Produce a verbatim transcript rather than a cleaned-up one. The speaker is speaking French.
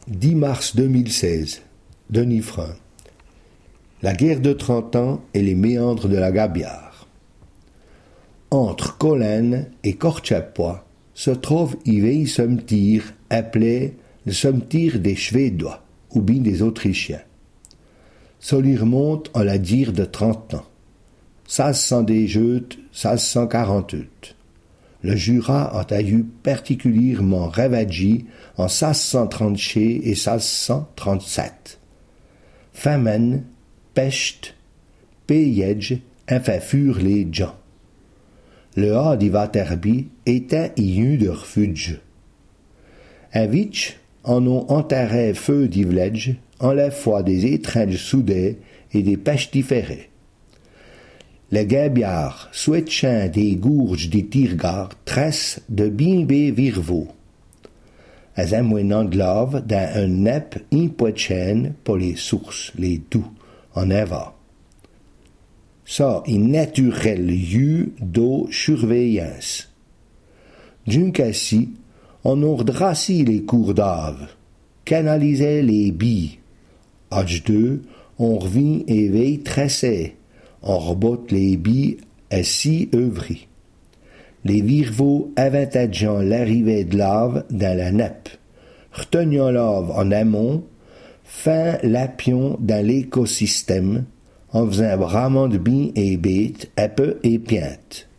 dix mars deux mille seize, Denis Frein. La guerre de Trente Ans et les méandres de la Gabiard. Entre Collen et Kortchapois se trouve un vieil cimetière appelé le cimetière des Suédois ou bien des Autrichiens. Ça lui remonte en la dire de trente ans. seize cent dix-huit, seize cent quarante-huit. Le Jura a eu particulièrement ravagé en seize cent trente-six et seize cent trente-sept. Famine, peste, pillage, enfin furent les gens. Le A d'Ivaterbi était un de refuge. Un vitch en ont enterré feu d'Ivledge en la foi des étrenges soudés et des pestiférés. Les gabiards, switchant des gourges des tirgards, tressent de bimbe virvaux. Elles amoignent de lave dans un nep impoitchaine pour les sources, les doux, en avant. Ça, une naturel lieu d'eau surveillance. D'une cassie, on ordrassi les cours d'ave, canalisait les billes. Âge deux, on revient et veille tressé. On rebotte les billes à six œuvries. Les virveaux avantageant l'arrivée de lave dans la nappe, retenant lave en amont, fin l'apion dans l'écosystème, en faisant bramant de billes et bêtes à peu et piente.